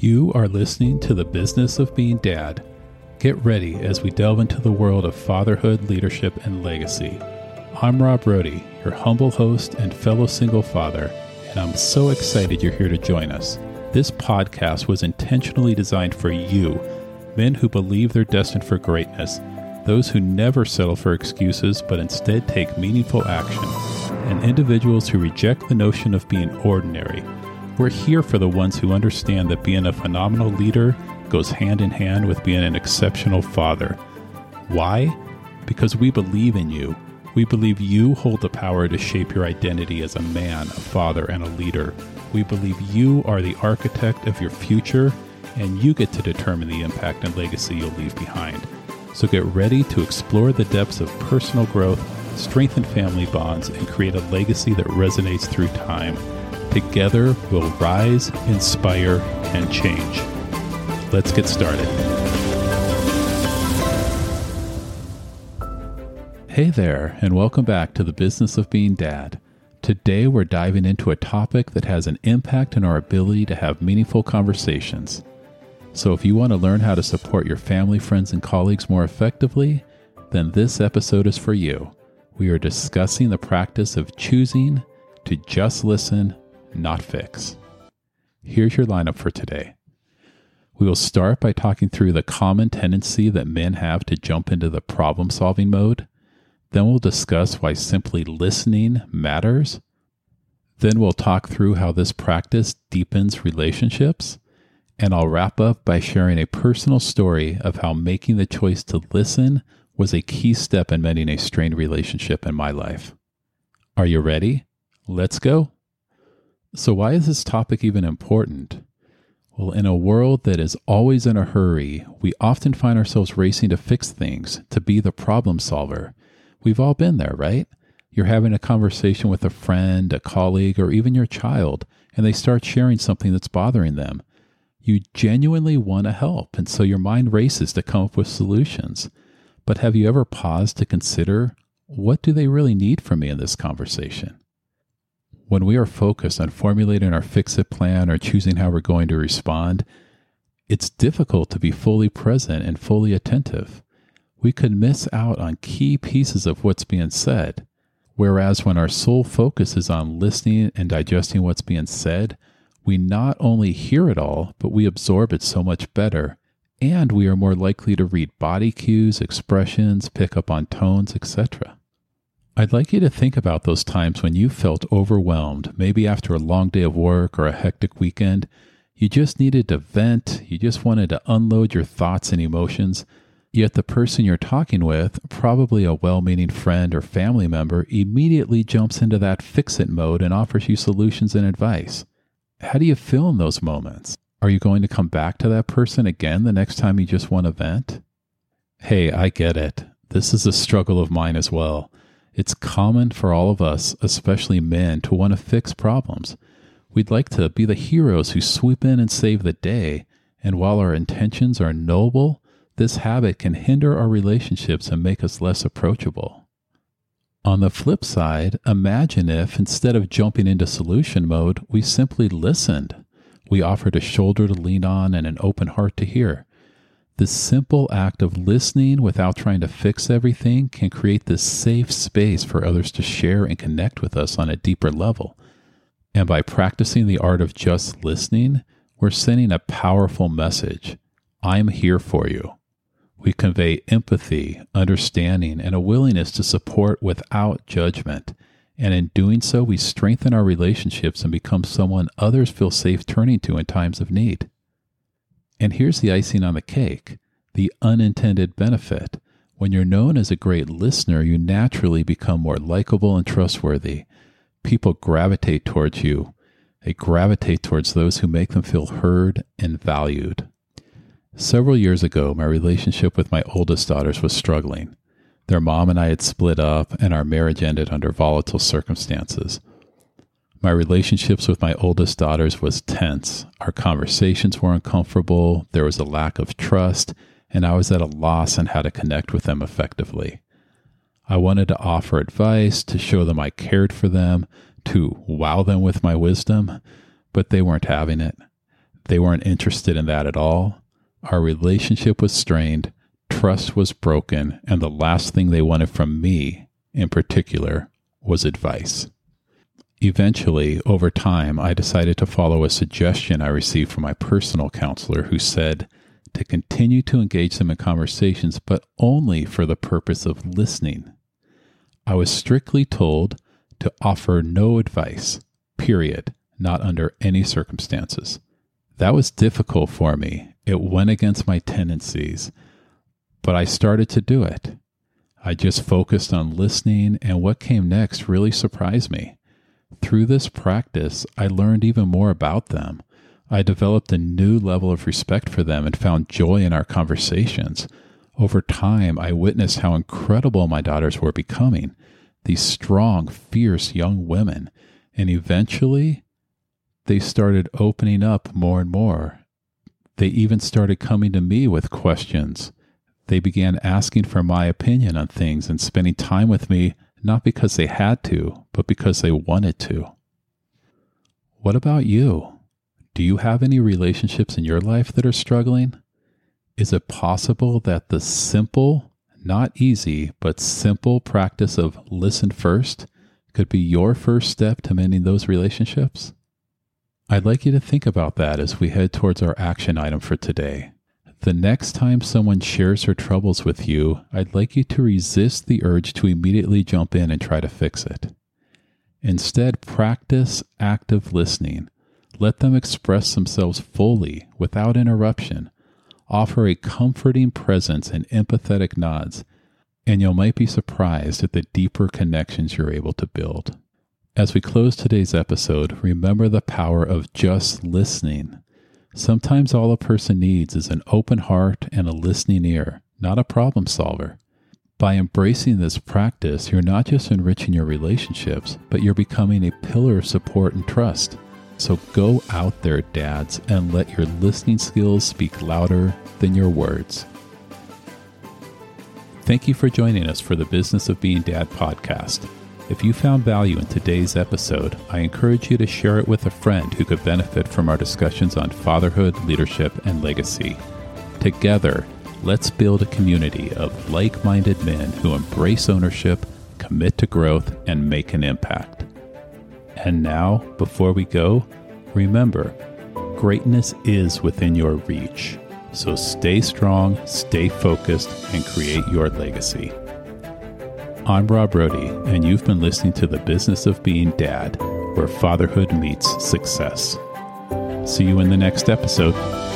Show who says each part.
Speaker 1: You are listening to The Business of Being Dad. Get ready as we delve into the world of fatherhood, leadership, and legacy. I'm Rob Brody, your humble host and fellow single father, and I'm so excited you're here to join us. This podcast was intentionally designed for you, men who believe they're destined for greatness, those who never settle for excuses but instead take meaningful action, and individuals who reject the notion of being ordinary. We're here for the ones who understand that being a phenomenal leader goes hand in hand with being an exceptional father. Why? Because we believe in you. We believe you hold the power to shape your identity as a man, a father, and a leader. We believe you are the architect of your future, and you get to determine the impact and legacy you'll leave behind. So get ready to explore the depths of personal growth, strengthen family bonds, and create a legacy that resonates through time. Together, we'll rise, inspire, and change. Let's get started. Hey there, and welcome back to The Business of Being Dad. Today, we're diving into a topic that has an impact on our ability to have meaningful conversations. So if you want to learn how to support your family, friends, and colleagues more effectively, then this episode is for you. We are discussing the practice of choosing to just listen, not fix. Here's your lineup for today. We will start by talking through the common tendency that men have to jump into the problem-solving mode. Then we'll discuss why simply listening matters. Then we'll talk through how this practice deepens relationships. And I'll wrap up by sharing a personal story of how making the choice to listen was a key step in mending a strained relationship in my life. Are you ready? Let's go. So why is this topic even important? Well, in a world that is always in a hurry, we often find ourselves racing to fix things, to be the problem solver. We've all been there, right? You're having a conversation with a friend, a colleague, or even your child, and they start sharing something that's bothering them. You genuinely want to help, and so your mind races to come up with solutions. But have you ever paused to consider, what do they really need from me in this conversation? When we are focused on formulating our fix-it plan or choosing how we're going to respond, it's difficult to be fully present and fully attentive. We could miss out on key pieces of what's being said. Whereas when our sole focus is on listening and digesting what's being said, we not only hear it all, but we absorb it so much better, and we are more likely to read body cues, expressions, pick up on tones, etc. I'd like you to think about those times when you felt overwhelmed, maybe after a long day of work or a hectic weekend. You just needed to vent, you just wanted to unload your thoughts and emotions, yet the person you're talking with, probably a well-meaning friend or family member, immediately jumps into that fix-it mode and offers you solutions and advice. How do you feel in those moments? Are you going to come back to that person again the next time you just want to vent? Hey, I get it. This is a struggle of mine as well. It's common for all of us, especially men, to want to fix problems. We'd like to be the heroes who swoop in and save the day, and while our intentions are noble, this habit can hinder our relationships and make us less approachable. On the flip side, imagine if, instead of jumping into solution mode, we simply listened. We offered a shoulder to lean on and an open heart to hear. The simple act of listening without trying to fix everything can create this safe space for others to share and connect with us on a deeper level. And by practicing the art of just listening, we're sending a powerful message. I'm here for you. We convey empathy, understanding, and a willingness to support without judgment. And in doing so, we strengthen our relationships and become someone others feel safe turning to in times of need. And here's the icing on the cake, the unintended benefit. When you're known as a great listener, you naturally become more likable and trustworthy. People gravitate towards you. They gravitate towards those who make them feel heard and valued. Several years ago, my relationship with my oldest daughters was struggling. Their mom and I had split up, and our marriage ended under volatile circumstances. My relationships with my oldest daughters was tense. Our conversations were uncomfortable, there was a lack of trust, and I was at a loss on how to connect with them effectively. I wanted to offer advice, to show them I cared for them, to wow them with my wisdom, but they weren't having it. They weren't interested in that at all. Our relationship was strained, trust was broken, and the last thing they wanted from me, in particular, was advice. Eventually, over time, I decided to follow a suggestion I received from my personal counselor who said to continue to engage them in conversations, but only for the purpose of listening. I was strictly told to offer no advice, period, not under any circumstances. That was difficult for me. It went against my tendencies, but I started to do it. I just focused on listening, and what came next really surprised me. Through this practice, I learned even more about them. I developed a new level of respect for them and found joy in our conversations. Over time, I witnessed how incredible my daughters were becoming, these strong, fierce young women, and eventually, they started opening up more and more. They even started coming to me with questions. They began asking for my opinion on things and spending time with me, not because they had to, but because they wanted to. What about you? Do you have any relationships in your life that are struggling? Is it possible that the simple, not easy, but simple practice of listen first could be your first step to mending those relationships? I'd like you to think about that as we head towards our action item for today. The next time someone shares their troubles with you, I'd like you to resist the urge to immediately jump in and try to fix it. Instead, practice active listening. Let them express themselves fully, without interruption. Offer a comforting presence and empathetic nods, and you might be surprised at the deeper connections you're able to build. As we close today's episode, remember the power of just listening. Sometimes all a person needs is an open heart and a listening ear, not a problem solver. By embracing this practice, you're not just enriching your relationships, but you're becoming a pillar of support and trust. So go out there, dads, and let your listening skills speak louder than your words. Thank you for joining us for the Business of Being Dad podcast. If you found value in today's episode, I encourage you to share it with a friend who could benefit from our discussions on fatherhood, leadership, and legacy. Together, let's build a community of like-minded men who embrace ownership, commit to growth, and make an impact. And now, before we go, remember, greatness is within your reach. So stay strong, stay focused, and create your legacy. I'm Rob Brody, and you've been listening to The Business of Being Dad, where fatherhood meets success. See you in the next episode.